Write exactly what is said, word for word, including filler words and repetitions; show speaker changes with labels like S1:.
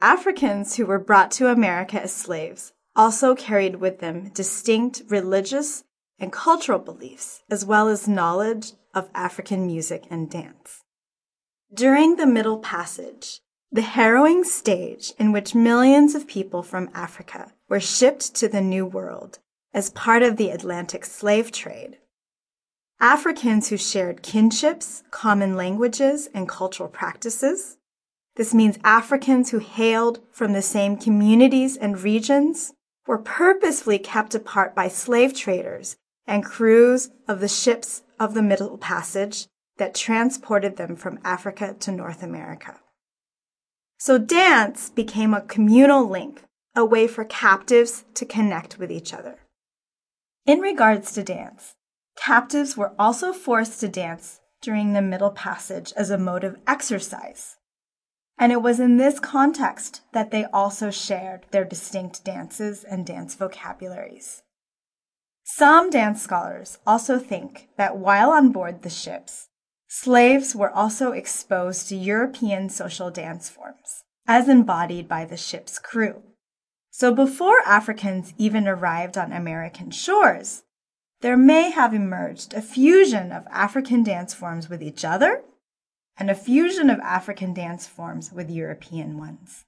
S1: Africans who were brought to America as slaves also carried with them distinct religious and cultural beliefs, as well as knowledge of African music and dance. During the Middle Passage, the harrowing stage in which millions of people from Africa were shipped to the New World as part of the Atlantic slave trade, Africans who shared kinships, common languages, and cultural practices. This means Africans who hailed from the same communities and regions were purposefully kept apart by slave traders and crews of the ships of the Middle Passage that transported them from Africa to North America. So dance became a communal link, a way for captives to connect with each other. In regards to dance, captives were also forced to dance during the Middle Passage as a mode of exercise. And it was in this context that they also shared their distinct dances and dance vocabularies. Some dance scholars also think that while on board the ships, slaves were also exposed to European social dance forms, as embodied by the ship's crew. So before Africans even arrived on American shores, there may have emerged a fusion of African dance forms with each other and a fusion of African dance forms with European ones.